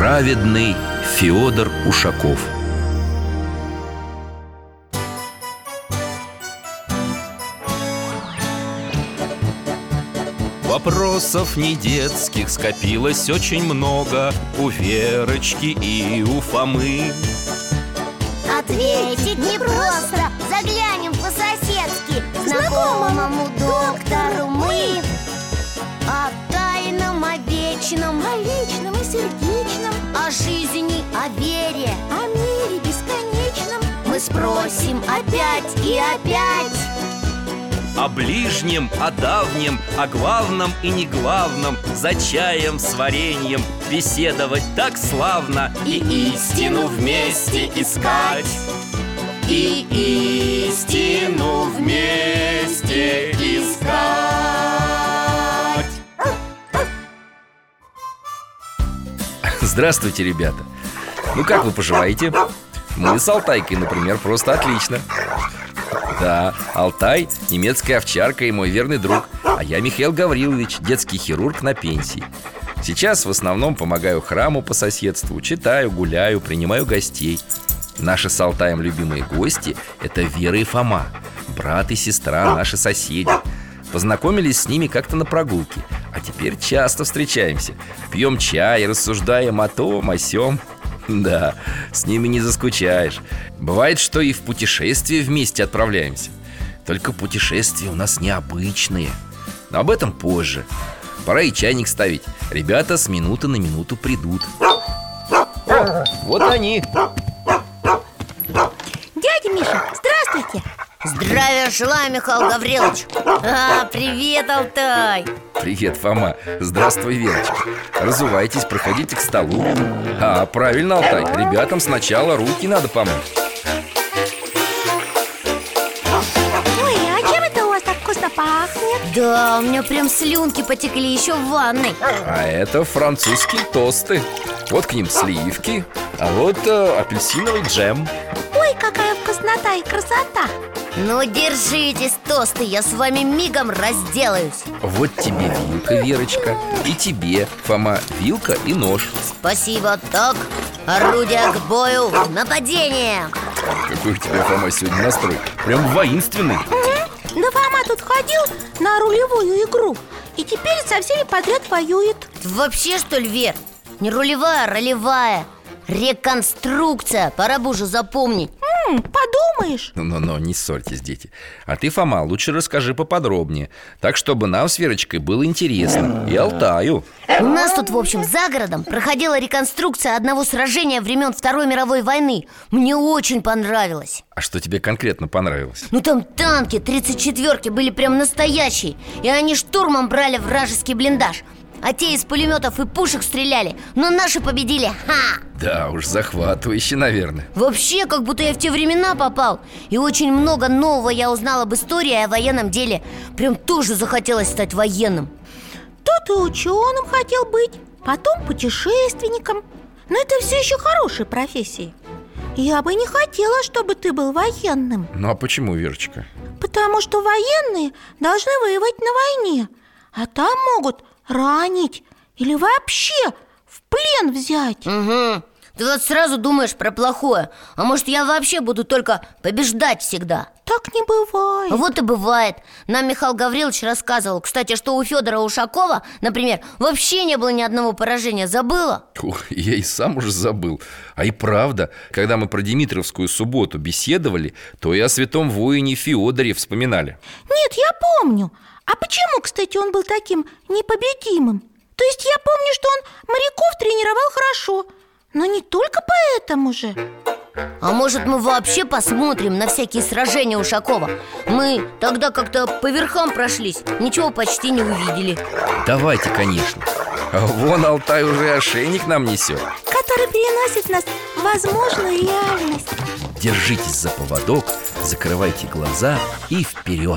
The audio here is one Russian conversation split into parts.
Праведный Феодор Ушаков. Вопросов не детских скопилось очень много у Верочки и у Фомы. Ответить непросто, заглянем по-соседски знакомому доктору мы. О тайном, о вечном, о личном и сердечном, о жизни, о вере, о мире бесконечном мы спросим опять и опять. О ближнем, о давнем, о главном и неглавном, за чаем с вареньем беседовать так славно. И истину вместе искать, и истину вместе искать. Здравствуйте, ребята! Ну как вы поживаете? Мы с Алтайкой, например, просто отлично. Да, Алтай – немецкая овчарка и мой верный друг. А я Михаил Гаврилович, детский хирург на пенсии. Сейчас в основном помогаю храму по соседству. Читаю, гуляю, принимаю гостей. Наши с Алтаем любимые гости – это Вера и Фома, брат и сестра, наши соседи. Познакомились с ними как-то на прогулке, а теперь часто встречаемся. Пьем чай, рассуждаем о том, о сём. Да, с ними не заскучаешь. Бывает, что и в путешествие вместе отправляемся. Только путешествия у нас необычные. Но об этом позже. Пора и чайник ставить. Ребята с минуты на минуту придут. О, вот они. Дядя Миша, здравствуйте. Здравия желаю, Михаил Гаврилович. Привет, Алтай. Привет, Фома. Здравствуй, Верочка. Разувайтесь, проходите к столу. Правильно, Алтай. Ребятам сначала руки надо помыть. Ой, а чем это у вас так вкусно пахнет? Да, у меня прям слюнки потекли еще в ванной. А это французские тосты. Вот к ним сливки, а вот апельсиновый джем. Ой, какая вкуснота и красота. Ну, держитесь, тосты, я с вами мигом разделаюсь. Вот тебе вилка, Верочка. И тебе, Фома, вилка и нож. Спасибо, так, орудие к бою, нападение. Какой у тебя, Фома, сегодня настрой. Прям воинственный. Да Фома тут ходил на рулевую игру и теперь со всеми подряд воюет. Вообще, что ли, Вер? Не рулевая, а ролевая. Реконструкция, пора бы уже запомнить. Подумаешь. Ну, не ссорьтесь, дети. А ты, Фома, лучше расскажи поподробнее, так, чтобы нам с Верочкой было интересно. И Алтаю. У нас тут, в общем, за городом проходила реконструкция одного сражения времен Второй мировой войны. Мне очень понравилось. А что тебе конкретно понравилось? Ну там танки 34-ки были прям настоящие. И они штурмом брали вражеский блиндаж. А те из пулеметов и пушек стреляли. Но наши победили, ха! Да уж, захватывающе, наверное. Вообще, как будто я в те времена попал. И очень много нового я узнал об истории и о военном деле. Прям тоже захотелось стать военным. Тут и ученым хотел быть, потом путешественником. Но это все еще хорошие профессии. Я бы не хотела, чтобы ты был военным. Ну а почему, Верочка? Потому что военные должны воевать на войне, а там могут ранить или вообще в плен взять. Угу. Ты вот сразу думаешь про плохое. А может, я вообще буду только побеждать всегда? Так не бывает. Вот и бывает. Нам Михаил Гаврилович рассказывал, кстати, что у Федора Ушакова, например, вообще не было ни одного поражения. Забыла? Я и сам уже забыл. А и правда, когда мы про Димитровскую субботу беседовали, то и о святом воине Феодоре вспоминали. Нет, я помню. А почему, кстати, он был таким непобедимым? То есть я помню, что он моряков тренировал хорошо, но не только поэтому же. А может, мы вообще посмотрим на всякие сражения Ушакова? Мы тогда как-то по верхам прошлись, ничего почти не увидели. Давайте, конечно. А вон Алтай уже ошейник нам несет, который переносит нас в возможную реальность. Держитесь за поводок, закрывайте глаза и вперед.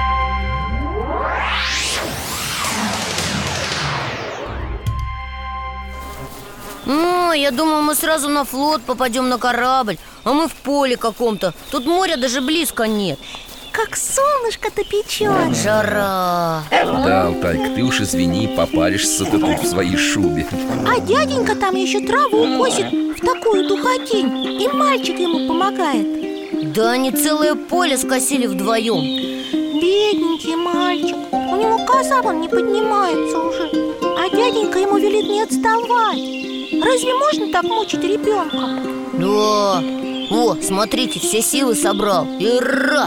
Я думал, мы сразу на флот попадем, на корабль. А мы в поле каком-то. Тут моря даже близко нет. как солнышко-то печет. Жара. Да, Алтайка, ты уж извини, попаришься ты тут в своей шубе. А дяденька там еще траву косит в такую духотень. И мальчик ему помогает. Да они целое поле скосили вдвоем. Бедненький мальчик. У него коза вон не поднимается уже. А дяденька ему велит не отставать. Разве можно так мучить ребенка? Да. О, смотрите, все силы собрал. И раз.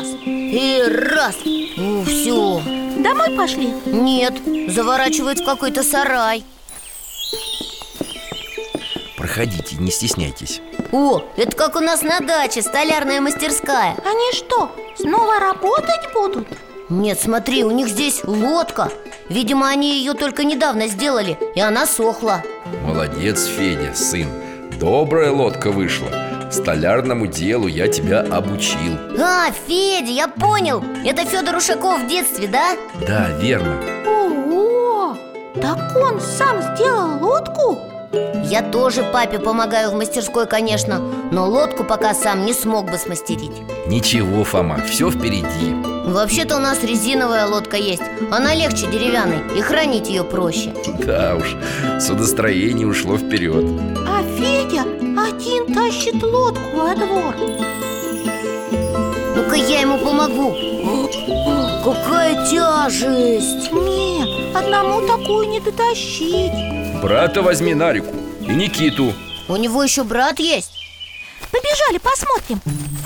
Все. Домой пошли? Нет, заворачивает в какой-то сарай. Проходите, не стесняйтесь. О, это как у нас на даче, столярная мастерская. Они что, снова работать будут? Нет, смотри, у них здесь лодка. Видимо, они ее только недавно сделали, и она сохла. Молодец, Федя, сын. Добрая лодка вышла. Столярному делу я тебя обучил. А, Федя, я понял. Это Федор Ушаков в детстве, да? Да, верно. Ого! Так он сам сделал лодку? Я тоже папе помогаю в мастерской, конечно. Но лодку пока сам не смог бы смастерить. Ничего, Фома, все впереди. Вообще-то у нас резиновая лодка есть. Она легче деревянной, и хранить ее проще. Да уж, судостроение ушло вперед. А Федя один тащит лодку во двор. Ну-ка я ему помогу. Какая тяжесть! Не, одному такую не дотащить. Брата возьми на реку и Никиту. У него еще брат есть? Побежали, посмотрим.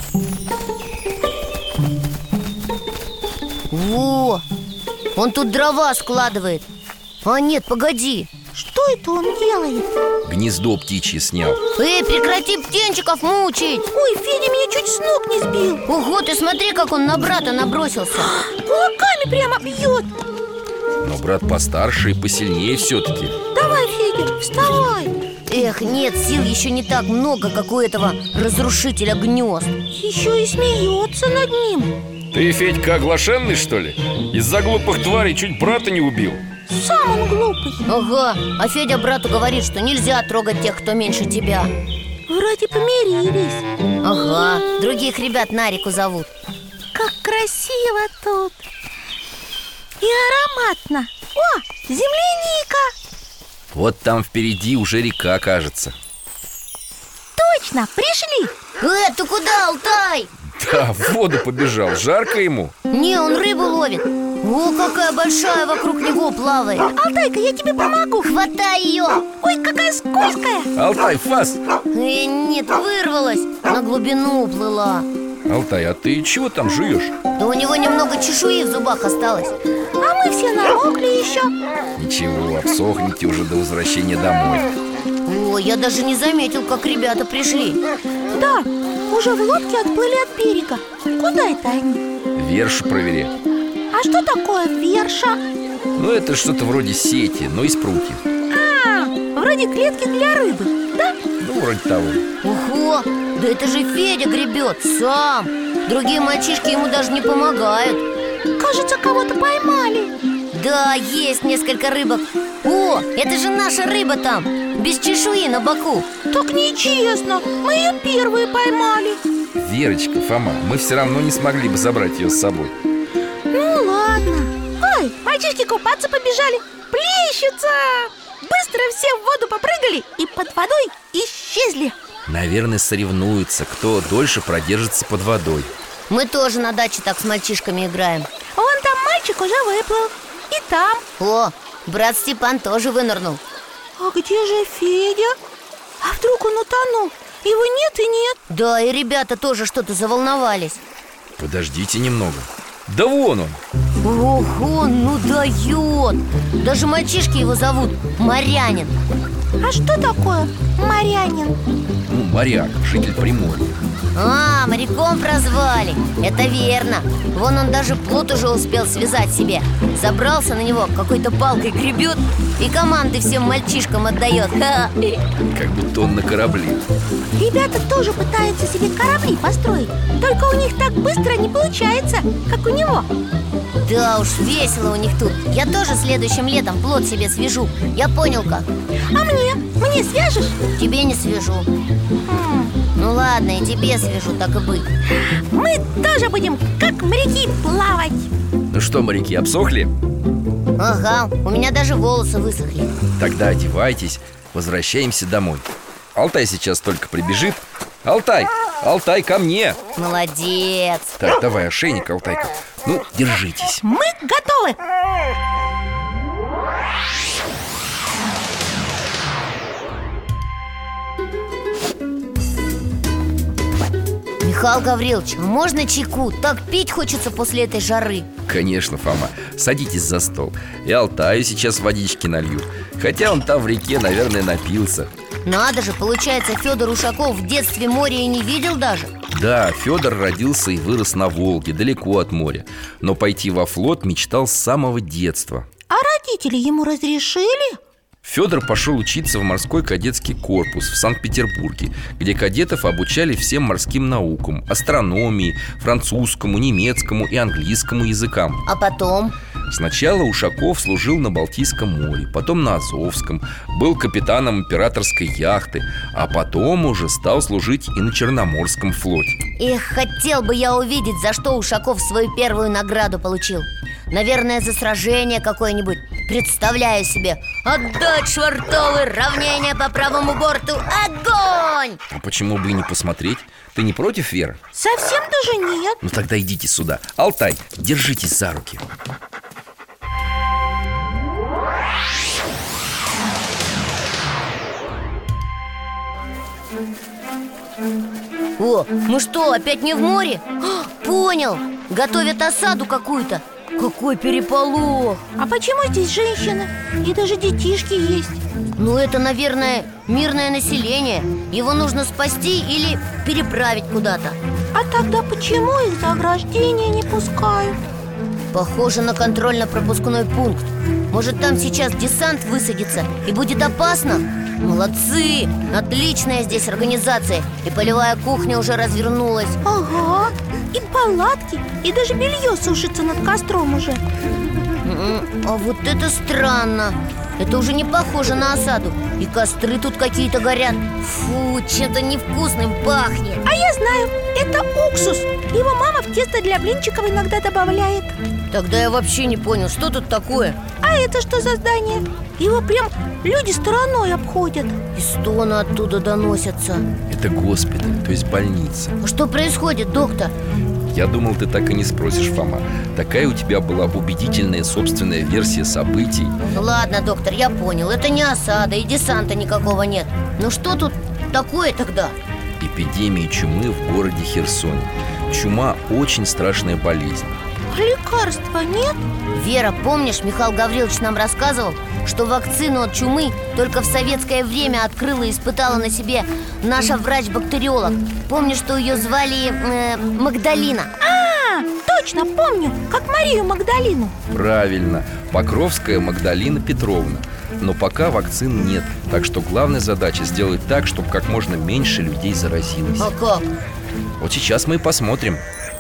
Во! Он тут дрова складывает. А нет, погоди. Что это он делает? Гнездо птичье снял. Эй, прекрати птенчиков мучить! Ой, Федя меня чуть с ног не сбил. Ого, ты смотри, как он на брата набросился. Кулаками прямо бьет. Но брат постарше и посильнее все-таки. Давай, Федя, вставай. Эх, нет, сил еще не так много, как у этого разрушителя гнезд. Еще и смеется над ним. Ты, Федька, оглашенный, что ли? Из-за глупых тварей чуть брата не убил. Сам он глупый. Ага, а Федя брату говорит, что нельзя трогать тех, кто меньше тебя. Вроде помирились. Ага, других ребят на реку зовут. Как красиво тут. И ароматно. О, земляника. Вот там впереди уже река, кажется. Точно, пришли. Ты куда, Алтай? Да, в воду побежал, жарко ему. Не, он рыбу ловит. О, какая большая вокруг него плавает. Алтайка, я тебе помогу. Хватай ее. Ой, какая скользкая. Алтай, фас! Нет, вырвалась. На глубину уплыла. Алтай, а ты чего там жуешь? Да у него немного чешуи в зубах осталось. А мы все намокли еще. Ничего, обсохните уже до возвращения домой. О, я даже не заметил, как ребята пришли. Да, уже в лодке отплыли от берега. Куда это они? Вершу провери. А что такое верша? Ну, это что-то вроде сети, но из прутьев. А, вроде клетки для рыбы, да? Ну, вроде того. Ого, да это же Федя гребет сам. Другие мальчишки ему даже не помогают. Кажется, кого-то поймали. Да, есть несколько рыбок. О, это же наша рыба там, без чешуи на боку. Так нечестно, мы ее первые поймали. Верочка, Фома, мы все равно не смогли бы забрать ее с собой. Ну ладно. Ой, мальчишки купаться побежали. Плещутся. Быстро все в воду попрыгали и под водой исчезли. Наверное, соревнуются, кто дольше продержится под водой. Мы тоже на даче так с мальчишками играем. Вон там мальчик уже выплыл. И там. О, брат Степан тоже вынырнул. А где же Федя? А вдруг он утонул? Его нет и нет. Да, и ребята тоже что-то заволновались. Подождите немного. Да вон он. Ого, ну дает. Даже мальчишки его зовут Морянин. А что такое морянин? Ну, моряк, житель Приморья. А, моряком прозвали. Это верно. Вон он даже плот уже успел связать себе. Забрался на него, какой-то палкой гребет и команды всем мальчишкам отдает. Ха. Как будто он на корабле. Ребята тоже пытаются себе корабли построить. Только у них так быстро не получается, как у него. Да уж, весело у них тут. Я тоже следующим летом плот себе свяжу. Я понял как. А мне? Мне свяжешь? Тебе не свяжу. Ну ладно, и тебе свяжу, так и быть. Мы тоже будем, как моряки, плавать. Ну что, моряки, обсохли? Ага, у меня даже волосы высохли. Тогда одевайтесь, возвращаемся домой. Алтай сейчас только прибежит. Алтай, Алтай, ко мне! Молодец. Так, давай ошейник, Алтайка. Ну, держитесь. Мы готовы. Михаил Гаврилович, а можно чайку? Так пить хочется после этой жары. Конечно, Фома, садитесь за стол. И Алтаю сейчас водички налью. Хотя он там в реке, наверное, напился. Надо же, получается, Федор Ушаков в детстве моря и не видел даже. Да, Федор родился и вырос на Волге, далеко от моря. Но пойти во флот мечтал с самого детства. А родители ему разрешили? Федор пошел учиться в морской кадетский корпус в Санкт-Петербурге, где кадетов обучали всем морским наукам: астрономии, французскому, немецкому и английскому языкам. А потом? Сначала Ушаков служил на Балтийском море, потом на Азовском, был капитаном императорской яхты, а потом уже стал служить и на Черноморском флоте. Эх, хотел бы я увидеть, за что Ушаков свою первую награду получил. Наверное, за сражение какое-нибудь. Представляю себе: отдать швартовы, равнение по правому борту, огонь! А почему бы и не посмотреть? Ты не против, Вера? Совсем даже нет. Ну тогда идите сюда. Алтай, держитесь за руки. О, мы что, опять не в море? Понял, готовят осаду какую-то. Какой переполох! А почему здесь женщины? И даже детишки есть. Ну это, наверное, мирное население. Его нужно спасти или переправить куда-то. А тогда почему их за ограждение не пускают? Похоже на контрольно-пропускной пункт. Может, там сейчас десант высадится и будет опасно? Молодцы! Отличная здесь организация. И полевая кухня уже развернулась. Ага, и палатки, и даже белье сушится над костром уже. А вот это странно. Это уже не похоже на осаду. И костры тут какие-то горят. Фу, чем-то невкусным пахнет. А я знаю, это уксус. Его мама в тесто для блинчиков иногда добавляет. Тогда я вообще не понял, что тут такое? А это что за здание? Его прям люди стороной обходят. И стоны оттуда доносятся. Это госпиталь, то есть больница. А что происходит, доктор? Я думал, ты так и не спросишь, Фома. Такая у тебя была убедительная собственная версия событий. Ну ладно, доктор, я понял. Это не осада и десанта никакого нет. Ну что тут такое тогда? Эпидемия чумы в городе Херсоне. Чума – очень страшная болезнь. А лекарства нет? Вера, помнишь, Михаил Гаврилович нам рассказывал, что вакцину от чумы только в советское время открыла и испытала на себе наша врач-бактериолог. Помнишь, что ее звали Магдалина? А, точно, помню, как Марию Магдалину. Правильно, Покровская Магдалина Петровна. Но пока вакцин нет, так что главная задача сделать так, чтобы как можно меньше людей заразилось. А как? Вот сейчас мы и посмотрим.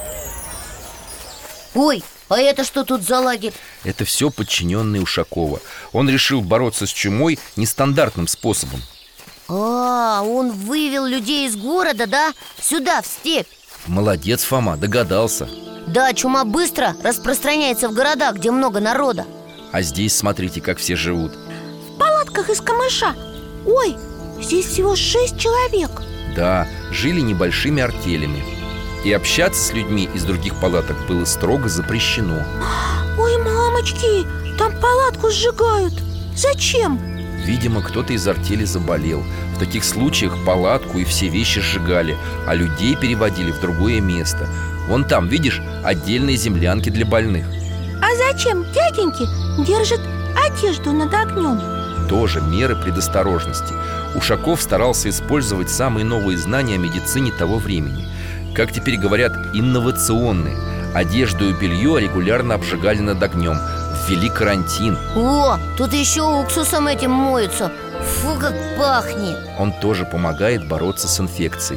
Ой, а это что тут за лагерь? Это все подчиненные Ушакова. Он решил бороться с чумой нестандартным способом. А, он вывел людей из города, да? Сюда, в степь. Молодец, Фома, догадался. Да, чума быстро распространяется в городах, где много народа. А здесь смотрите, как все живут. В палатках из камыша. Ой, здесь всего 6 человек. Да, жили небольшими артелями. И общаться с людьми из других палаток было строго запрещено. Ой, мамочки, там палатку сжигают. Зачем? Видимо, кто-то из артели заболел. В таких случаях палатку и все вещи сжигали, а людей переводили в другое место. Вон там, видишь, отдельные землянки для больных. А зачем дяденьки держат одежду над огнем? Тоже меры предосторожности. Ушаков старался использовать самые новые знания о медицине того времени. Как теперь говорят, инновационные. Одежду и белье регулярно обжигали над огнем. Ввели карантин. О, тут еще уксусом этим моются. Фу, как пахнет. Он тоже помогает бороться с инфекцией.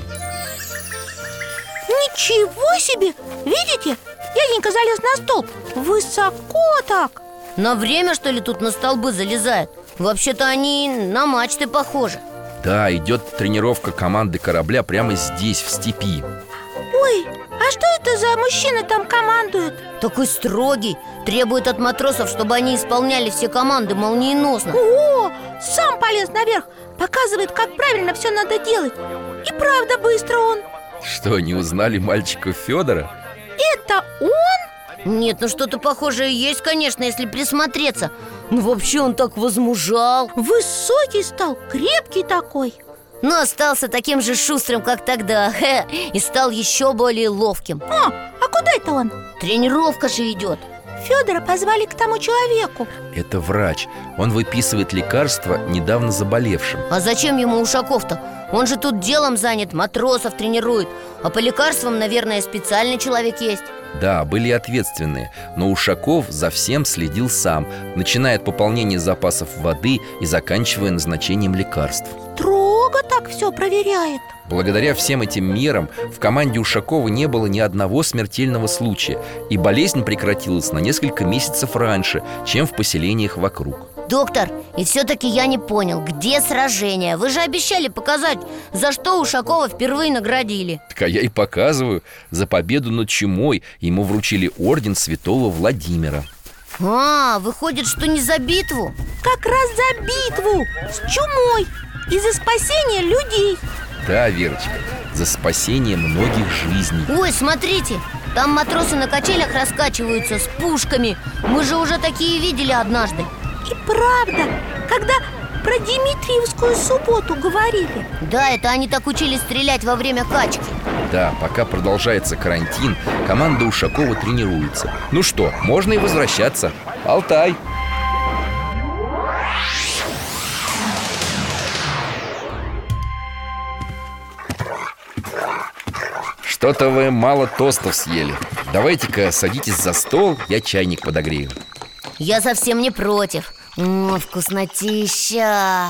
Ничего себе! Видите? Дяденька залез на столб. Высоко так. На время, что ли, тут на столбы залезают? Вообще-то они на мачты похожи. Да, идет тренировка команды корабля прямо здесь, в степи. Ой, а что это за мужчина там командует? Такой строгий, требует от матросов, чтобы они исполняли все команды молниеносно. О, сам полез наверх, показывает, как правильно все надо делать. И правда быстро он. Что, не узнали мальчика Федора? Это он? Нет, ну что-то похожее есть, конечно, если присмотреться. Ну вообще он так возмужал. Высокий стал, крепкий такой. Но остался таким же шустрым, как тогда. И стал еще более ловким. А куда это он? Тренировка же идет. Федора позвали к тому человеку. Это врач. Он выписывает лекарства недавно заболевшим. А зачем ему Ушаков-то? Он же тут делом занят, матросов тренирует. А по лекарствам, наверное, специальный человек есть. Да, были ответственные, но Ушаков за всем следил сам, начиная от пополнения запасов воды и заканчивая назначением лекарств. Строго так все проверяет. Благодаря всем этим мерам в команде Ушакова не было ни одного смертельного случая, и болезнь прекратилась на несколько месяцев раньше, чем в поселениях вокруг. Доктор, и все-таки я не понял, где сражение? Вы же обещали показать, за что Ушакова впервые наградили. Так а я и показываю. За победу над чумой ему вручили орден Святого Владимира. А, выходит, что не за битву? Как раз за битву с чумой и за спасение людей. Да, Верочка, за спасение многих жизней. Ой, смотрите, там матросы на качелях раскачиваются с пушками. Мы же уже такие видели однажды. И правда, когда про Дмитриевскую субботу говорили. Да, это они так учились стрелять во время качки. Да, пока продолжается карантин, команда Ушакова тренируется. Ну что, можно и возвращаться. Алтай! Что-то вы мало тостов съели. Давайте-ка садитесь за стол, я чайник подогрею. Я совсем не против. Вкуснотища.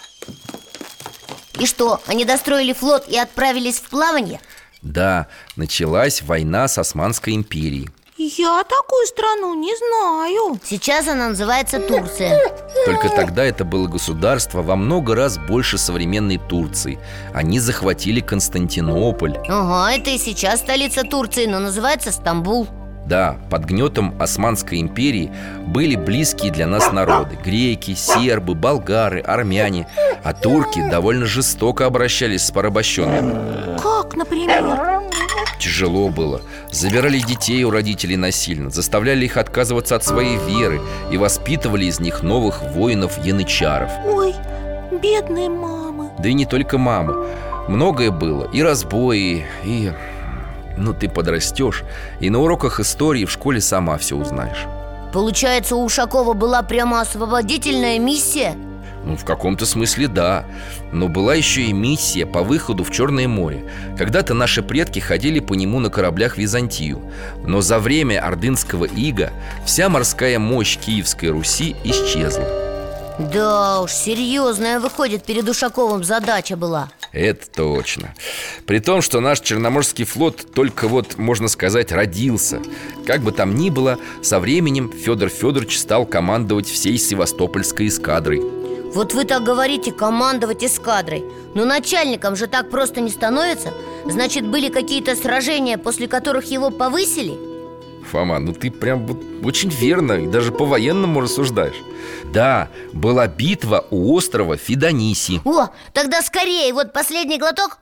И что, они достроили флот и отправились в плавание? Да, началась война с Османской империей. Я такую страну не знаю. Сейчас она называется Турция. Только тогда это было государство во много раз больше современной Турции. Они захватили Константинополь. Ага, это и сейчас столица Турции, но называется Стамбул. Да, под гнетом Османской империи были близкие для нас народы: греки, сербы, болгары, армяне. А турки довольно жестоко обращались с порабощенными. Как, например? Тяжело было. Забирали детей у родителей насильно, заставляли их отказываться от своей веры и воспитывали из них новых воинов-янычаров. Ой, бедные мамы. Да и не только мамы. Многое было. И разбои, и... Ну, ты подрастешь, и на уроках истории в школе сама все узнаешь. Получается, у Ушакова была прямо освободительная миссия? Ну, в каком-то смысле да. Но была еще и миссия по выходу в Черное море. Когда-то наши предки ходили по нему на кораблях в Византию. Но за время ордынского ига вся морская мощь Киевской Руси исчезла. Да уж, серьезная, выходит, перед Ушаковым задача была. Это точно. При том, что наш Черноморский флот только вот, можно сказать, родился. Как бы там ни было, со временем Федор Федорович стал командовать всей Севастопольской эскадрой. Вот вы так говорите, командовать эскадрой. Но начальником же так просто не становится. Значит, были какие-то сражения, после которых его повысили? Фома, ну ты прям вот очень верно и даже по-военному рассуждаешь. Да, была битва у острова Фидониси. О, тогда скорее, вот последний глоток.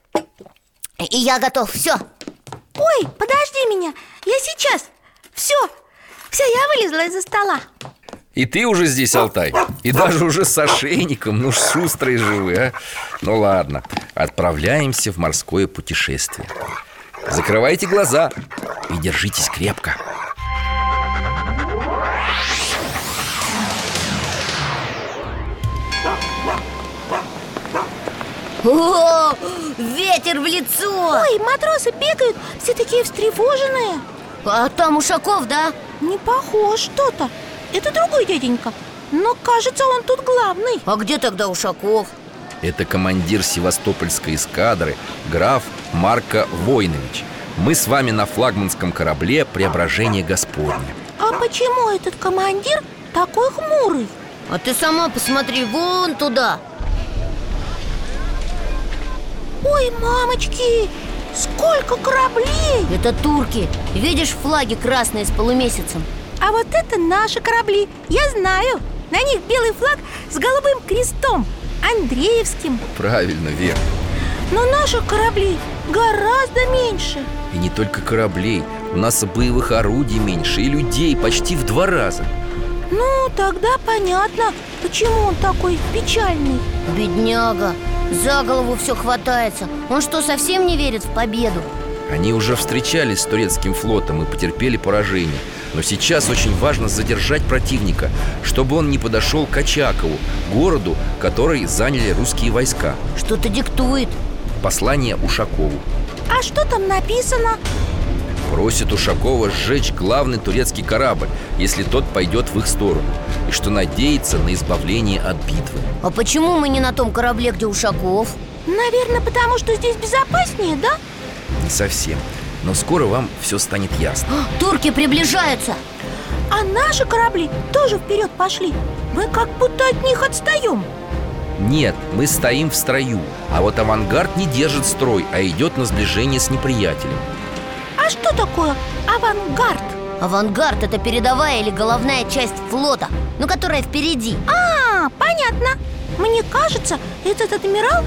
И я готов, все. Ой, подожди меня, я сейчас. Все, я вылезла из-за стола. И ты уже здесь, Алтай? И даже уже с ошейником, ну шустрый же вы, а? Ну ладно, отправляемся в морское путешествие. Закрывайте глаза и держитесь крепко. О, ветер в лицо! Ой, матросы бегают, все такие встревоженные. А там Ушаков, да? Не похож что-то. Это другой дяденька. Но кажется, он тут главный. А где тогда Ушаков? Это командир Севастопольской эскадры, граф Марко Войнович. Мы с вами на флагманском корабле «Преображение Господне». А почему этот командир такой хмурый? А ты сама посмотри вон туда. Ой, мамочки, сколько кораблей! Это турки. Видишь флаги красные с полумесяцем? А вот это наши корабли, я знаю. На них белый флаг с голубым крестом, Андреевским. Правильно, Вер. Но наших кораблей гораздо меньше. И не только кораблей. У нас и боевых орудий меньше, и людей почти в 2 раза. Ну, тогда понятно, почему он такой печальный. Бедняга, за голову все хватается. Он что, совсем не верит в победу? Они уже встречались с турецким флотом и потерпели поражение. Но сейчас очень важно задержать противника, чтобы он не подошел к Очакову, городу, который заняли русские войска. Что-то диктует. Послание Ушакову. А что там написано? Просит Ушакова сжечь главный турецкий корабль, если тот пойдет в их сторону, и что надеется на избавление от битвы. А почему мы не на том корабле, где Ушаков? Наверное, потому что здесь безопаснее, да? Не совсем. Но скоро вам все станет ясно. Турки приближаются. А наши корабли тоже вперед пошли. Мы как будто от них отстаем. Нет, мы стоим в строю. А вот авангард не держит строй, а идет на сближение с неприятелем. А что такое авангард? Авангард – это передовая или головная часть флота, но которая впереди. А, понятно. Мне кажется, этот адмирал,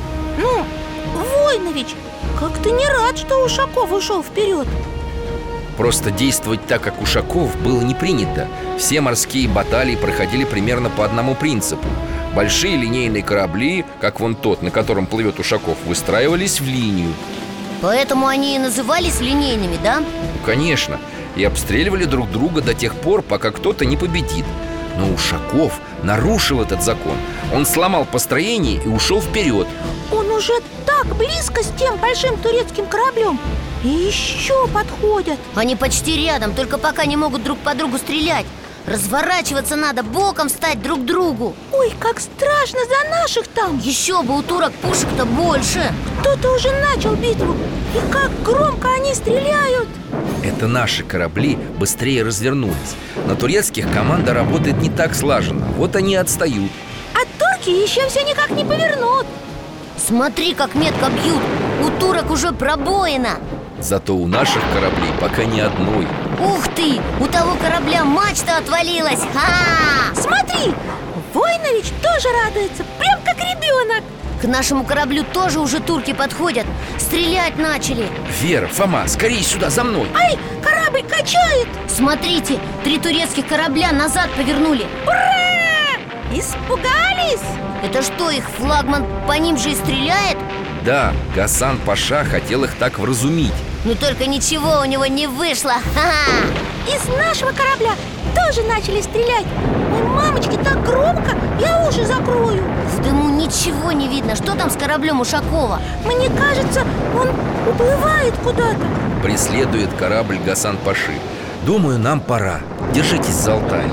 Войнович, как-то не рад, что Ушаков ушел вперед. Просто действовать так, как Ушаков, было не принято. Все морские баталии проходили примерно по одному принципу. Большие линейные корабли, как вон тот, на котором плывет Ушаков, выстраивались в линию. Поэтому они и назывались линейными, да? Ну, конечно. И обстреливали друг друга до тех пор, пока кто-то не победит. Но Ушаков нарушил этот закон. Он сломал построение и ушел вперед. Он уже так близко с тем большим турецким кораблем. И еще подходят. Они почти рядом, только пока не могут друг по другу стрелять. Разворачиваться надо, боком встать друг к другу. Ой, как страшно за наших там. Еще бы, у турок пушек-то больше. Кто-то уже начал битву. И как громко они стреляют. Это наши корабли быстрее развернулись. На турецких команда работает не так слаженно. Вот они и отстают. А турки еще все никак не повернут. Смотри, как метко бьют. У турок уже пробоина. Зато у наших кораблей пока ни одной. Ух ты, у того корабля мачта отвалилась. Смотри, Войнович тоже радуется, прям как ребенок. К нашему кораблю тоже уже турки подходят. Стрелять начали. Вера, Фома, скорее сюда, за мной. Ай, корабль качает. Смотрите, 3 турецких корабля назад повернули. Ура! Испугались? Это что, их флагман по ним же и стреляет? Да, Гасан Паша хотел их так вразумить. Но только ничего у него не вышло. Из нашего корабля тоже начали стрелять. Ой, мамочки, так громко, я уши закрою. В дыму ничего не видно. Что там с кораблем Ушакова? Мне кажется, он уплывает куда-то. Преследует корабль Гасан Паши. Думаю, нам пора. Держитесь за Алтай.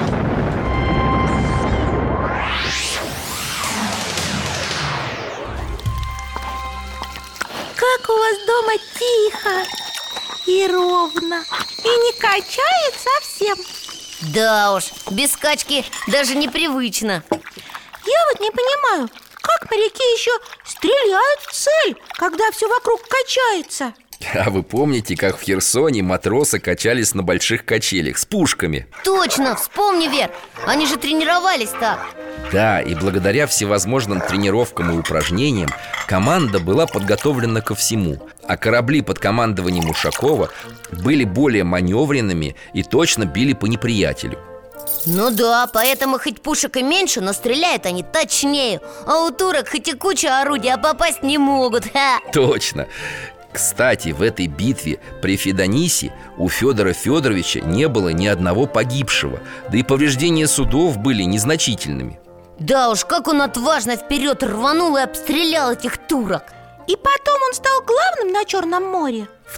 Как у вас дома тихо и ровно. И не качает совсем. Да уж, без скачки даже непривычно. Я вот не понимаю, как моряки еще стреляют в цель, когда все вокруг качается. А вы помните, как в Херсоне матросы качались на больших качелях с пушками? Точно, вспомни, Вер, они же тренировались так. Да, и благодаря всевозможным тренировкам и упражнениям команда была подготовлена ко всему. А корабли под командованием Ушакова были более маневренными и точно били по неприятелю. Ну да, поэтому хоть пушек и меньше, но стреляют они точнее. А у турок хоть и куча орудий, а попасть не могут. Точно. Кстати, в этой битве при Феодонисе у Федора Федоровича не было ни одного погибшего. Да и повреждения судов были незначительными. Да уж, как он отважно вперед рванул и обстрелял этих турок. И потом он стал главным на Черном море. В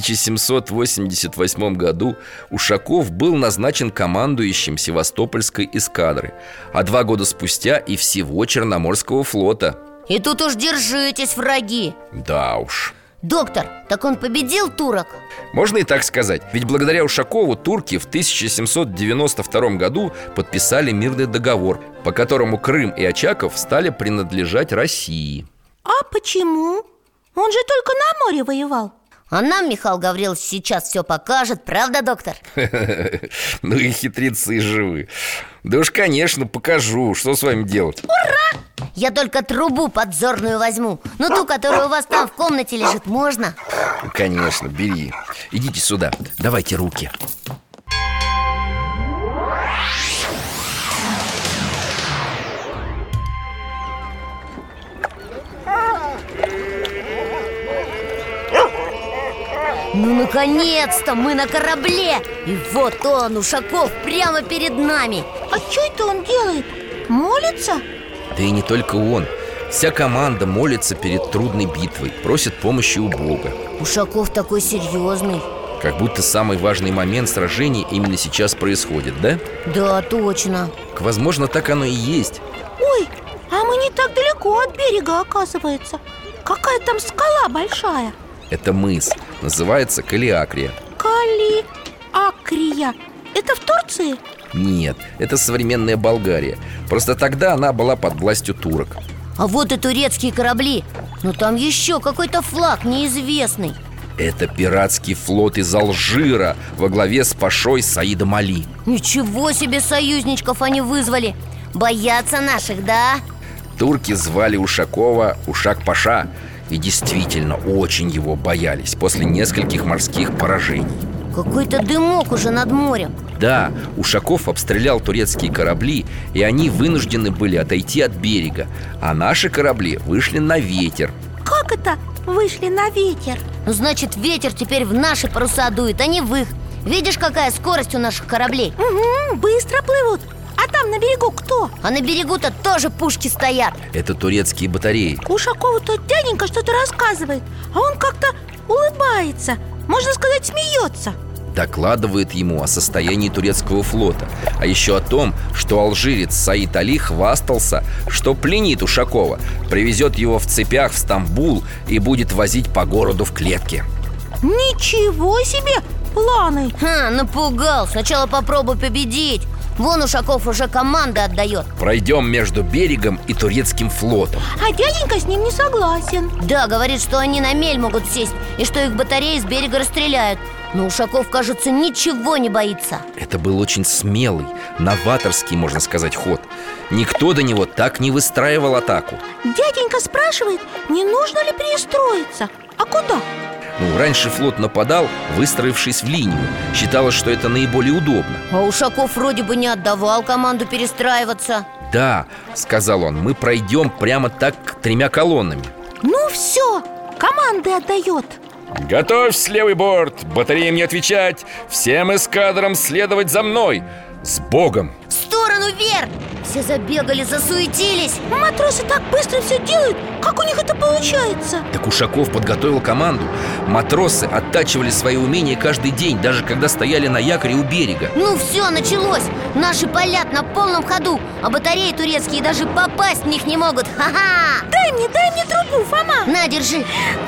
1788 году Ушаков был назначен командующим Севастопольской эскадры, а 2 года спустя и всего Черноморского флота. И тут уж держитесь, враги. Да уж. Доктор, так он победил турок? Можно и так сказать. Ведь благодаря Ушакову турки в 1792 году подписали мирный договор, по которому Крым и Очаков стали принадлежать России. А почему? Он же только на море воевал. А нам Михаил Гаврилович сейчас все покажет, правда, доктор? Ну и хитрецы же вы. Да уж, конечно, покажу. Что с вами делать? Ура! Я только трубу подзорную возьму. Ну ту, которая у вас там в комнате лежит, можно? Конечно, бери. Идите сюда, давайте руки. Ну, наконец-то мы на корабле. И вот он, Ушаков, прямо перед нами. А что это он делает? Молится? Да и не только он. Вся команда молится перед трудной битвой, просит помощи у Бога. Ушаков такой серьезный. Как будто самый важный момент сражения именно сейчас происходит, да? Да, точно. Возможно, так оно и есть. Ой, а мы не так далеко от берега, оказывается. Какая там скала большая. Это мыс, называется Калиакрия. Калиакрия. Это в Турции? Нет, это современная Болгария. Просто тогда она была под властью турок. А вот и турецкие корабли. Но там еще какой-то флаг неизвестный. Это пиратский флот из Алжира во главе с пашой Саидом Али. Ничего себе союзничков они вызвали. Боятся наших, да? Турки звали Ушакова Ушак-паша. И действительно очень его боялись после нескольких морских поражений. Какой-то дымок уже над морем. Да, Ушаков обстрелял турецкие корабли, и они вынуждены были отойти от берега. А наши корабли вышли на ветер. Как это вышли на ветер? Ну, значит, ветер теперь в наши паруса дует, а не в их. Видишь, какая скорость у наших кораблей? Угу, быстро плывут. А там на берегу кто? А на берегу-то тоже пушки стоят. Это турецкие батареи. Ушакову-то дяденька что-то рассказывает, а он как-то улыбается, можно сказать, смеется. Докладывает ему о состоянии турецкого флота, а еще о том, что алжирец Саид Али хвастался, что пленит Ушакова, привезет его в цепях в Стамбул и будет возить по городу в клетке. Ничего себе планы! Напугал. Сначала попробуй победить. Вон Ушаков уже команды отдает. Пройдем между берегом и турецким флотом. А дяденька с ним не согласен. Да, говорит, что они на мель могут сесть и что их батареи с берега расстреляют. Но Ушаков, кажется, ничего не боится. Это был очень смелый, новаторский, можно сказать, ход. Никто до него так не выстраивал атаку. Дяденька спрашивает, не нужно ли перестроиться. А куда? Раньше флот нападал, выстроившись в линию. Считалось, что это наиболее удобно. А Ушаков вроде бы не отдавал команду перестраиваться. Да, сказал он, мы пройдем прямо так 3 колоннами. Ну все, команды отдает. Готовь левый борт, батареям не отвечать. Всем эскадрам следовать за мной. С Богом! В сторону вверх! Все забегали, засуетились. Матросы так быстро все делают. Как у них это получается? Так Ушаков подготовил команду. Матросы оттачивали свои умения каждый день, даже когда стояли на якоре у берега. Ну все, началось. Наши палят на полном ходу, а батареи турецкие даже попасть в них не могут. Ха-ха! Дай мне трубу, Фома. На, держи.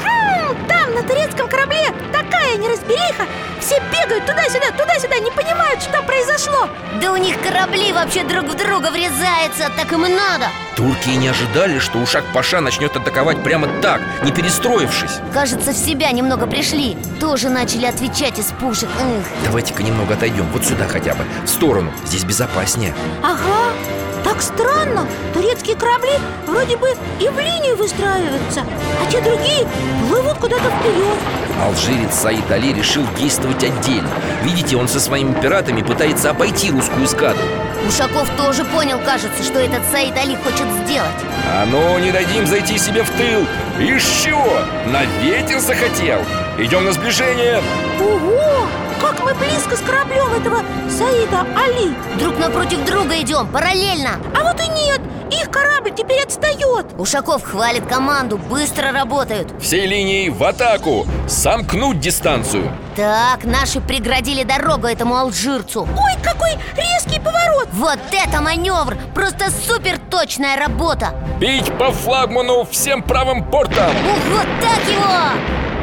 Там на турецком корабле такая неразбериха. Все бегают туда-сюда, не понимают, что произошло. Да у них корабли вообще друг в друга врезаются, так им и надо. Турки и не ожидали, что Ушак-паша начнет атаковать прямо так, не перестроившись. Кажется, в себя немного пришли. Тоже начали отвечать из пушек. Давайте-ка немного отойдем, вот сюда хотя бы, в сторону, здесь безопаснее. Ага, так странно. Турецкие корабли вроде бы и в линию выстраиваются, а те другие плывут куда-то вперед. Алжирец Саид Али решил действовать отдельно. Видите, он со своими пиратами пытается обойти русскую эскадру. Ушаков тоже понял, кажется, что этот Саид Али хочет сделать. А ну, не дадим зайти себе в тыл. Ишь чего, на ветер захотел. Идем на сближение. Ого, как мы близко с кораблем этого Саида Али. Друг напротив друга идем, параллельно. А вот и нет, их корабль теперь отстает. Ушаков хвалит команду, быстро работают. Всей линией в атаку, сомкнуть дистанцию. Так, наши преградили дорогу этому алжирцу. Ой, какой резкий поворот. Вот это маневр, просто супер точная работа. Бить по флагману всем правым бортом. Вот так его!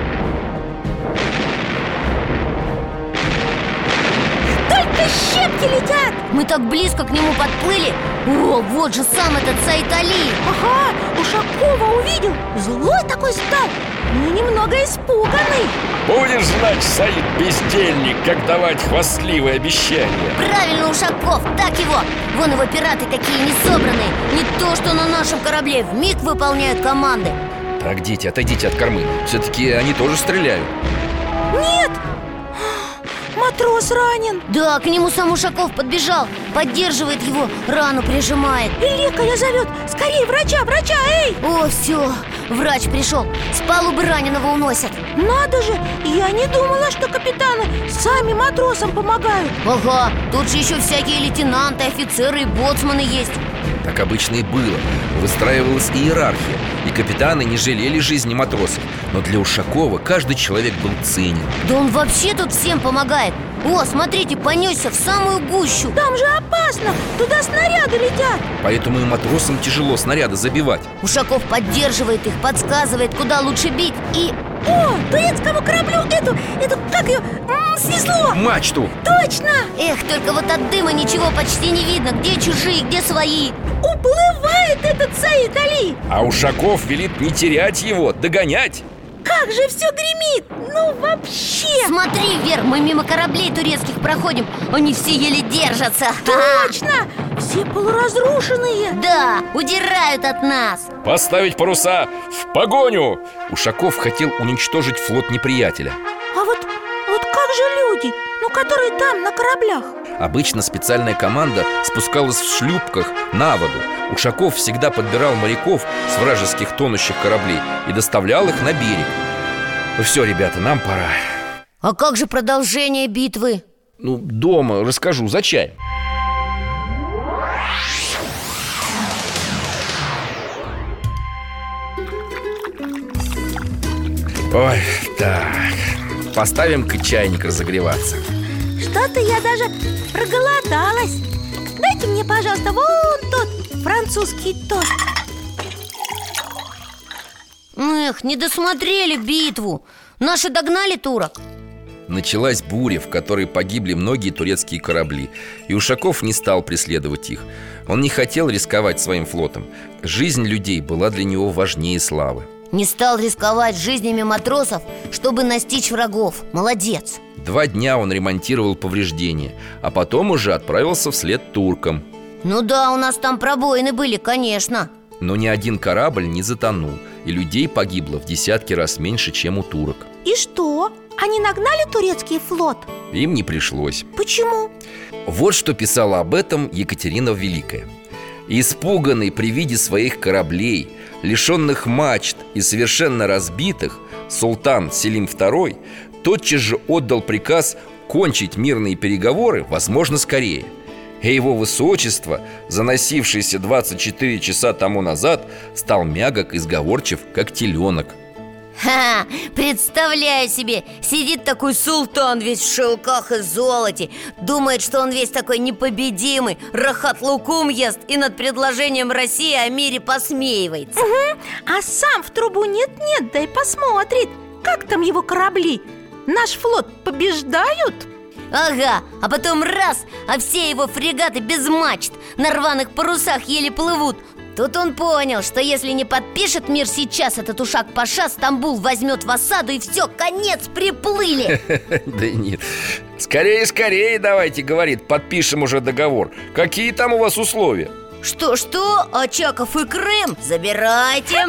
Только щепки летят. Мы так близко к нему подплыли. О, вот же сам этот Саид Али. Ага, Ушакова увидел. видел, злой такой стал, но немного испуганный. Будешь знать, Саид, бездельник, как давать хвастливые обещания. Правильно, Ушаков, так его. Вон его пираты какие несобранные. Не то, что на нашем корабле вмиг выполняют команды. Так, дети, отойдите от кормы. Все-таки они тоже стреляют. Нет, матрос ранен. Да, к нему сам Ушаков подбежал, поддерживает его, рану прижимает. И лекаря зовет. Скорее, врача, эй! О, все, врач пришел. С палубы раненого уносят. Надо же, я не думала, что капитаны сами матросам помогают. Ага, тут же еще всякие лейтенанты, офицеры и боцманы есть. Так обычно и было. Выстраивалась иерархия, и капитаны не жалели жизни матросов. Но для Ушакова каждый человек был ценен. Да он вообще тут всем помогает. О, смотрите, понесся в самую гущу. Там же опасно, туда снаряды летят. Поэтому и матросам тяжело снаряды забивать. Ушаков поддерживает их, подсказывает, куда лучше бить. И... О, турецкому кораблю эту как ее, снесло. Мачту! Точно! Эх, только вот от дыма ничего почти не видно. Где чужие, где свои. Уплывает этот Саид Али. А Ушаков велит не терять его, догонять. Как же все гремит, ну вообще. Смотри, Вер, мы мимо кораблей турецких проходим. Они все еле держатся. Точно, все полуразрушенные. Да, удирают от нас. Поставить паруса в погоню. Ушаков хотел уничтожить флот неприятеля. А вот как же люди, которые там на кораблях? Обычно специальная команда спускалась в шлюпках на воду. Ушаков всегда подбирал моряков с вражеских тонущих кораблей и доставлял их на берег. Ну все, ребята, нам пора. А как же продолжение битвы? Ну, дома расскажу, за чаем. Ой, так, поставим-ка чайник разогреваться. Что-то я даже проголодалась. Дайте мне, пожалуйста, вон тот французский тост. Эх, не досмотрели битву. Наши догнали турок. Началась буря, в которой погибли многие турецкие корабли, и Ушаков не стал преследовать их. Он не хотел рисковать своим флотом. Жизнь людей была для него важнее славы. Не стал рисковать жизнями матросов, чтобы настичь врагов. Молодец. 2 дня он ремонтировал повреждения, а потом уже отправился вслед туркам. Ну да, у нас там пробоины были, конечно. Но ни один корабль не затонул, и людей погибло в десятки раз меньше, чем у турок. И что? Они нагнали турецкий флот? Им не пришлось. Почему? Вот что писала об этом Екатерина Великая. Испуганный при виде своих кораблей, лишенных мачт и совершенно разбитых, султан Селим II тотчас же отдал приказ кончить мирные переговоры, возможно, скорее. И его высочество, заносившийся 24 часа тому назад, стал мягок и сговорчив, как теленок. Ха, представляю себе, сидит такой султан весь в шелках и золоте, думает, что он весь такой непобедимый, рахат-лукум ест и над предложением России о мире посмеивается. А сам в трубу нет-нет, да и посмотрит, как там его корабли. Наш флот побеждают? Ага, а потом раз, а все его фрегаты без мачт, на рваных парусах еле плывут. Тут он понял, что если не подпишет мир сейчас, этот Ушак-паша Стамбул возьмет в осаду, и все, конец, приплыли. Да нет. Скорее, давайте, говорит, подпишем уже договор. Какие там у вас условия? Что? Очаков и Крым? Забирайте.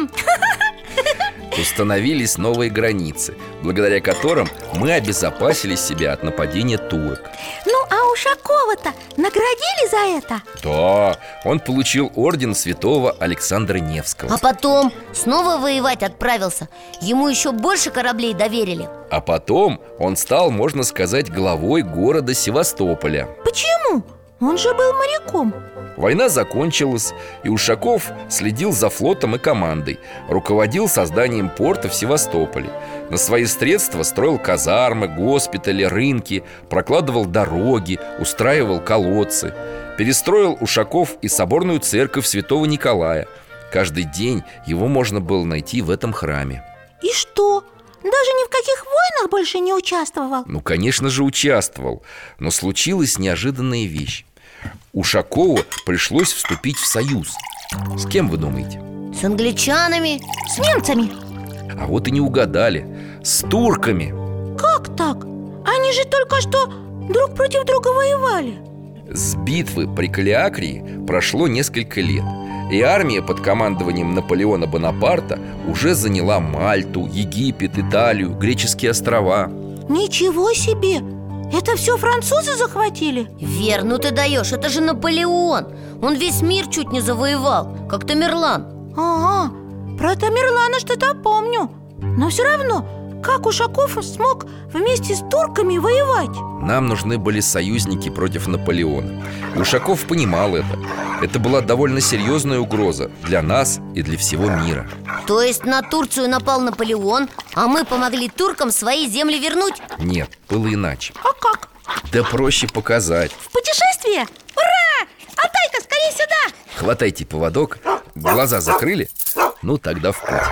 Установились новые границы, благодаря которым мы обезопасили себя от нападения турок. Ну, а Ушакова-то наградили за это? Да, он получил орден святого Александра Невского. А потом снова воевать отправился. Ему еще больше кораблей доверили. А потом он стал, можно сказать, главой города Севастополя. Почему? Он же был моряком. Война закончилась, и Ушаков следил за флотом и командой, руководил созданием порта в Севастополе. На свои средства строил казармы, госпитали, рынки, прокладывал дороги, устраивал колодцы. Перестроил Ушаков и соборную церковь святого Николая. Каждый день его можно было найти в этом храме. И что? Даже ни в каких войнах больше не участвовал? Ну, конечно же, участвовал. Но случилась неожиданная вещь. Ушакову пришлось вступить в союз. С кем вы думаете? С англичанами? С немцами. А вот и не угадали. С турками. Как так? Они же только что друг против друга воевали. С битвы при Калиакрии прошло несколько лет, и армия под командованием Наполеона Бонапарта уже заняла Мальту, Египет, Италию, греческие острова. Ничего себе! Это все французы захватили? Вер, ну ты даешь, это же Наполеон. Он весь мир чуть не завоевал, как Тамерлан. Ага, про Тамерлана что-то помню. Но все равно, как Ушаков смог вместе с турками воевать? Нам нужны были союзники против Наполеона. И Ушаков понимал это. Это была довольно серьезная угроза для нас и для всего мира. То есть на Турцию напал Наполеон, а мы помогли туркам свои земли вернуть? Нет, было иначе. А как? Да проще показать. В путешествие? Ура! Алтай-ка, скорее сюда! Хватайте поводок, глаза закрыли. Ну тогда в путь.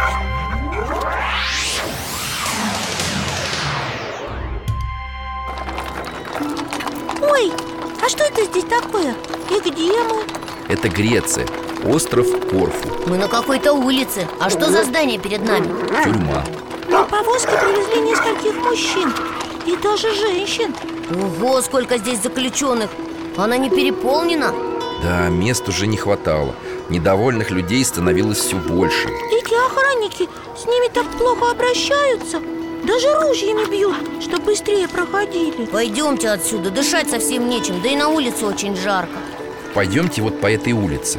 Ой, а что это здесь такое? И где мы? Это Греция, остров Корфу, Мы на какой-то улице. А что за здание перед нами? тюрьма. На повозке привезли нескольких мужчин и даже женщин. Ого, сколько здесь заключенных. Она не переполнена? Да, мест уже не хватало. Недовольных людей становилось все больше. Эти охранники с ними так плохо обращаются. Даже ружьями бьют, чтобы быстрее проходили. Пойдемте отсюда, дышать совсем нечем. Да и на улице очень жарко. Пойдемте вот по этой улице.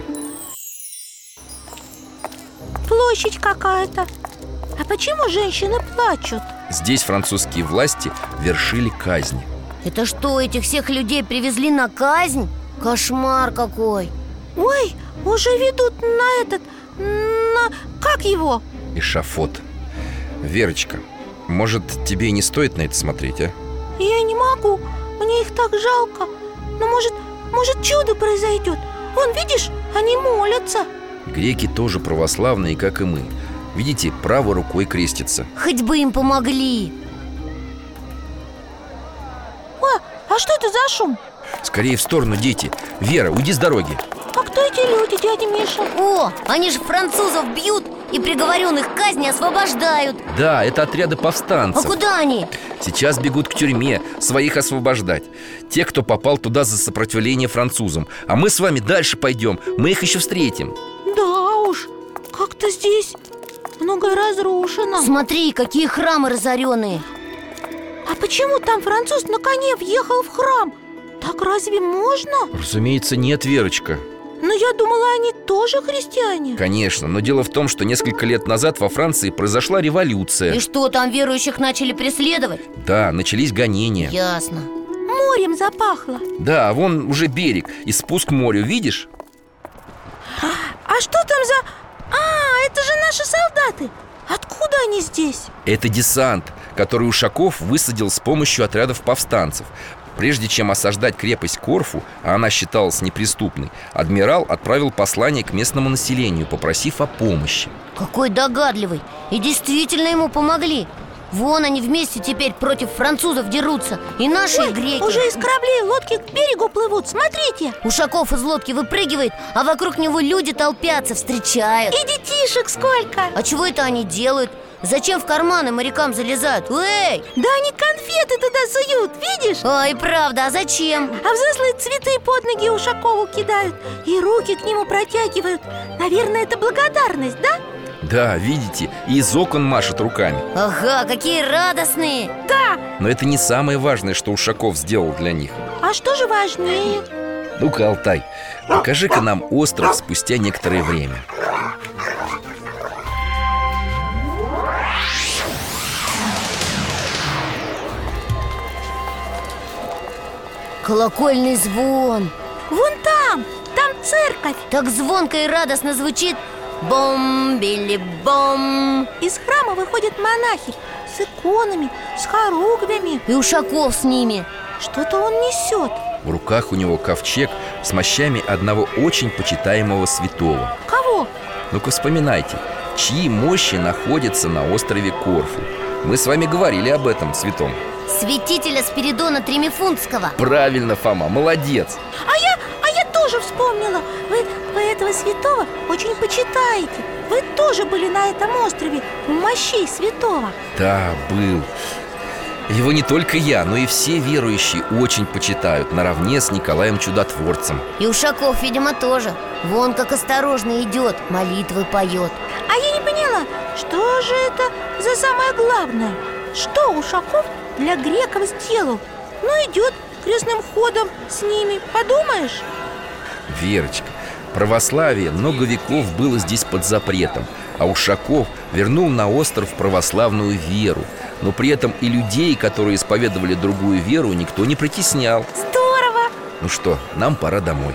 Площадь какая-то. А почему женщины плачут? Здесь французские власти вершили казни. Это что, этих всех людей привезли на казнь? Кошмар какой. Ой, уже ведут как его? Эшафот. Верочка, может, тебе и не стоит на это смотреть, а? Я не могу, мне их так жалко. Но может чудо произойдет. Вон, видишь, они молятся. Греки тоже православные, как и мы. Видите, правой рукой крестятся. Хоть бы им помогли. А что это за шум? Скорее в сторону, дети. Вера, уйди с дороги. А кто эти люди, дядя Миша? О, они же французов бьют и приговоренных к казни освобождают. Да, это отряды А повстанцев. куда они? Сейчас бегут к тюрьме, своих освобождать. Тех, кто попал туда за сопротивление французам. А мы с вами дальше пойдем, мы их еще встретим. Да уж, как-то здесь многое разрушено. Смотри, какие храмы разоренные. А почему там француз на коне въехал в храм? Так разве можно? Разумеется, нет, Верочка. Но я думала, они тоже христиане. Конечно, но дело в том, что несколько лет назад во Франции произошла революция. И что, там верующих начали преследовать? Да, начались гонения. Ясно. Морем запахло. Да, вон уже берег и спуск к морю, видишь? А что там за... это же наши солдаты. Откуда они здесь? Это десант, который Ушаков высадил с помощью отрядов повстанцев. Прежде чем осаждать крепость Корфу, а она считалась неприступной, адмирал отправил послание к местному населению, попросив о помощи. Какой догадливый. И действительно ему помогли. Вон они вместе теперь против французов дерутся. И наши, и греки. Уже из кораблей лодки к берегу плывут, смотрите. Ушаков из лодки выпрыгивает, а вокруг него люди толпятся, встречают. И детишек сколько. А чего это они делают? Зачем в карманы морякам залезают? Эй! Да они конфеты туда суют, видишь? Ой, правда, а зачем? А взрослые цветы под ноги Ушакову кидают и руки к нему протягивают. Наверное, это благодарность, да? Да, видите, и из окон машет руками. Ага, какие радостные. Да. Но это не самое важное, что Ушаков сделал для них. А что же важнее? Ну-ка, Алтай, покажи-ка нам остров спустя некоторое время. Колокольный звон. Вон там церковь. Так звонко и радостно звучит. Бом-били-бом. Из храма выходят монахи с иконами, с хоругвями. И Ушаков с ними. Что-то он несет. В руках у него ковчег с мощами одного очень почитаемого святого. Кого? Ну-ка вспоминайте, чьи мощи находятся на острове Корфу. Мы с вами говорили об этом святом. Святителя Спиридона Тремифунтского. Правильно, Фома, молодец. А я тоже вспомнила. В вы этого святого очень почитаете. Вы тоже были на этом острове у мощей святого. Да, был. Его не только я, но и все верующие очень почитают, наравне с Николаем Чудотворцем. И Ушаков, видимо, тоже. Вон как осторожно идет, молитвы поет. А я не поняла, что же это за самое главное? Что Ушаков для греков сделал? Ну, идет крестным ходом с ними, подумаешь? Верочка, православие много веков было здесь под запретом, а Ушаков вернул на остров православную веру. Но при этом и людей, которые исповедовали другую веру, никто не притеснял. Здорово! Ну что, нам пора домой.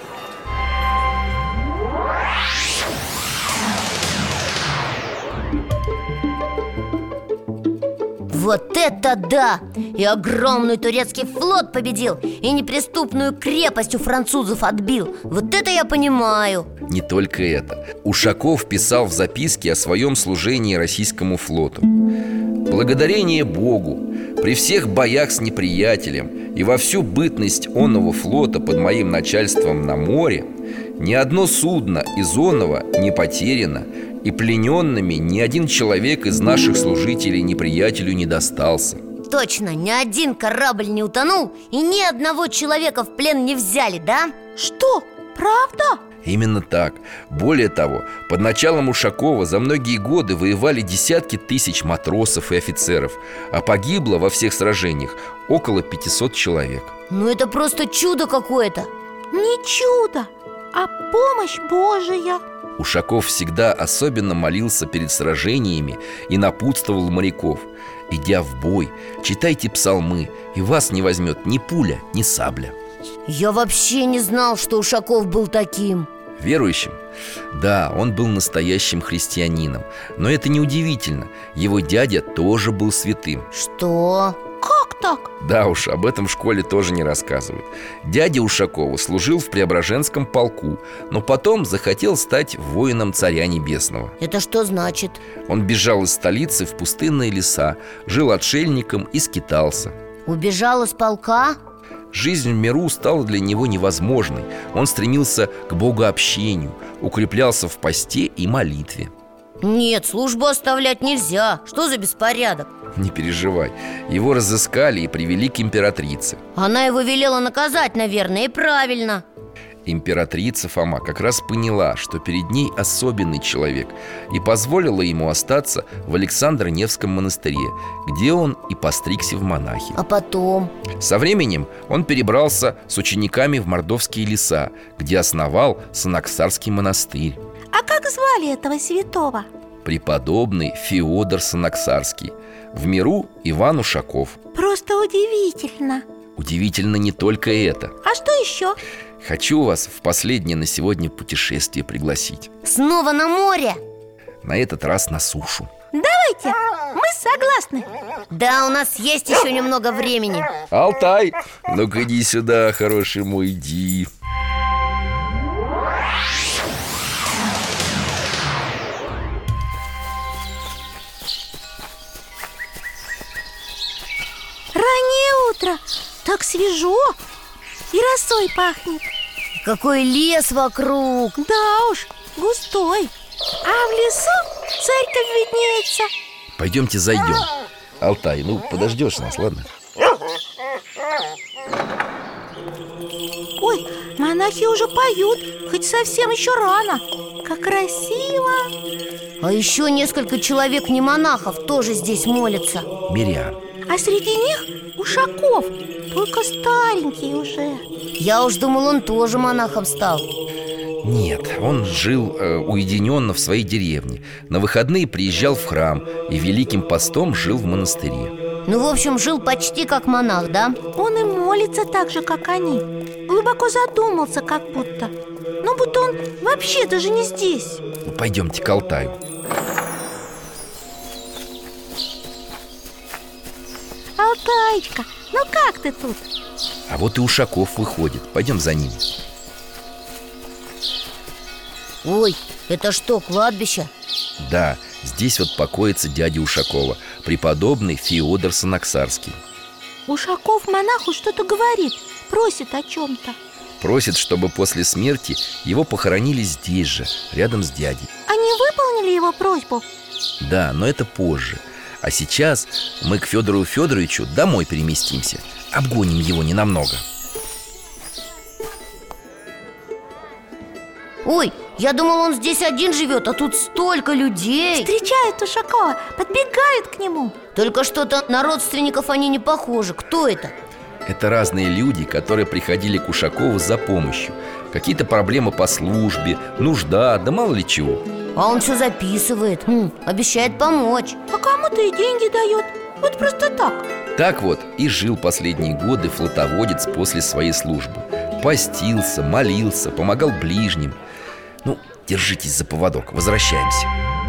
Вот это да! И огромный турецкий флот победил, и неприступную крепость у французов отбил. Вот это я понимаю. Не только это. Ушаков писал в записке о своем служении российскому флоту. «Благодарение Богу, при всех боях с неприятелем и во всю бытность онного флота под моим начальством на море ни одно судно из онного не потеряно, и плененными ни один человек из наших служителей неприятелю не достался». Точно, ни один корабль не утонул, и ни одного человека в плен не взяли, да? Что, правда? Именно так. Более того, под началом Ушакова за многие годы воевали десятки тысяч матросов и офицеров, а погибло во всех сражениях около 500 человек. Ну это просто чудо какое-то. Не чудо, а помощь Божия. Ушаков всегда особенно молился перед сражениями и напутствовал моряков: идя в бой, читайте псалмы, и вас не возьмет ни пуля, ни сабля. Я вообще не знал, что Ушаков был таким. Верующим? Да, он был настоящим христианином. Но это не удивительно. Его дядя тоже был святым. Что? Как так? Да уж, об этом в школе тоже не рассказывают. Дядя Ушакова служил в Преображенском полку, но потом захотел стать воином Царя Небесного. Это что значит? Он бежал из столицы в пустынные леса, жил отшельником и скитался. Убежал из полка? Жизнь в миру стала для него невозможной. Он стремился к богообщению, укреплялся в посте и молитве. Нет, службу оставлять нельзя. Что за беспорядок? Не переживай, его разыскали и привели к императрице. Она его велела наказать, наверное, и правильно. Императрица Фома как раз поняла, что перед ней особенный человек, и позволила ему остаться в Александро-Невском монастыре, где он и постригся в монахи. А потом? Со временем он перебрался с учениками в Мордовские леса, где основал Санаксарский монастырь. А как звали этого святого? Преподобный Феодор Санаксарский. В миру Иван Ушаков. Просто удивительно. Удивительно не только это. А что еще? Хочу вас в последнее на сегодня путешествие пригласить. Снова на море? На этот раз на сушу. Давайте, мы согласны. Да, у нас есть еще немного времени. Алтай, ну-ка иди сюда, хороший мой, иди. Раннее утро, так свежо, и росой пахнет. Какой лес вокруг. Да уж, густой. А в лесу церковь виднеется. Пойдемте зайдем. Алтай, ну подождешь нас, ладно? Ой, монахи уже поют, хоть совсем еще рано. Как красиво. А еще несколько человек не монахов тоже здесь молятся. Мирян. А среди них Ушаков, только старенький уже. Я уж думал, он тоже монахом стал. Нет, он жил уединенно в своей деревне. На выходные приезжал в храм и великим постом жил в монастыре. Ну, в общем, жил почти как монах, да? Он и молится так же, как они. Глубоко задумался, как будто. Ну, будто он вообще даже не здесь. Ну, пойдемте к Алтаю. Алтайчка, ну как ты тут? А вот и Ушаков выходит. Пойдем за ним. Ой, это что, кладбище? Да, здесь вот покоится дядя Ушакова, преподобный Феодор Санаксарский. Ушаков монаху что-то говорит, просит о чем-то. Просит, чтобы после смерти его похоронили здесь же, рядом с дядей. Они выполнили его просьбу? Да, но это позже. А сейчас мы к Федору Федоровичу домой переместимся. Обгоним его ненамного. Ой, я думал, он здесь один живет, а тут столько людей. Встречают Ушакова, подбегают к нему. Только что-то на родственников они не похожи. Кто это? Это разные люди, которые приходили к Ушакову за помощью. Какие-то проблемы по службе, нужда, да мало ли чего. А он все записывает, обещает помочь. А кому-то и деньги дает. Вот просто так. Так вот и жил последние годы флотоводец после своей службы. Постился, молился, помогал ближним. Ну, держитесь за поводок, возвращаемся.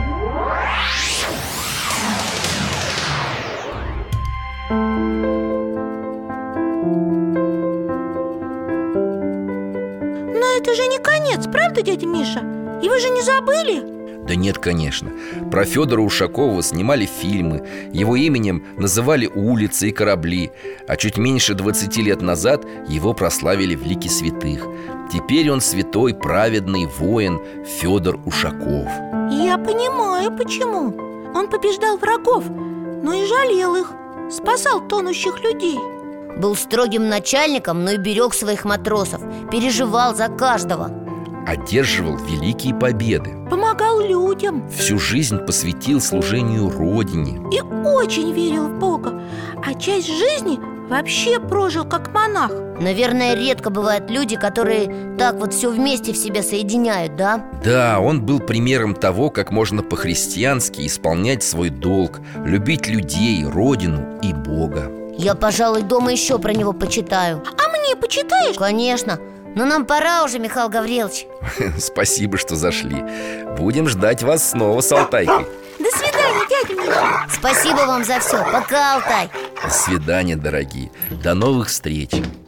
Но это же не конец, правда, дядя Миша? И вы же не забыли? Да нет, конечно. Про Федора Ушакова снимали фильмы. Его именем называли улицы и корабли. А чуть меньше 20 лет назад его прославили в лике святых. Теперь он святой, праведный воин Федор Ушаков. Я понимаю, почему. Он побеждал врагов, но и жалел их, спасал тонущих людей. Был строгим начальником, но и берег своих матросов. Переживал за каждого. Одерживал великие победы. Помогал людям. Всю жизнь посвятил служению Родине. И очень верил в Бога. А часть жизни вообще прожил как монах. Наверное, редко бывают люди, которые так вот все вместе в себе соединяют, да? Да, он был примером того, как можно по-христиански исполнять свой долг, любить людей, Родину и Бога. Я, пожалуй, дома еще про него почитаю. А мне почитаешь? Конечно. Но нам пора уже, Михаил Гаврилович. Спасибо, что зашли. Будем ждать вас снова с Алтайкой. До свидания, дядя Миша. Спасибо вам за все. Пока, Алтай. До свидания, дорогие. До новых встреч.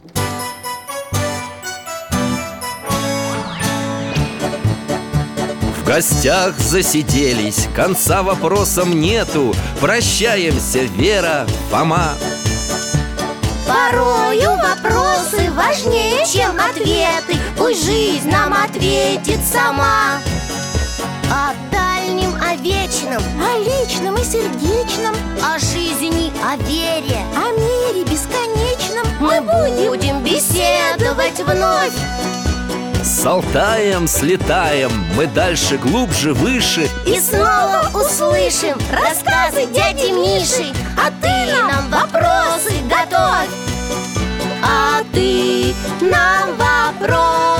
В гостях засиделись, конца вопросам нету. Прощаемся, Вера, Фома. Порою вопросы важнее, чем ответы. Пусть жизнь нам ответит сама. О дальнем, о вечном, О личном и сердечном, о жизни, о вере о мире бесконечном мы будем беседовать вновь. С Алтаем слетаем, мы дальше, глубже, выше. И снова услышим рассказы дяди Миши. А ты нам вопросы готовь. А ты нам вопросы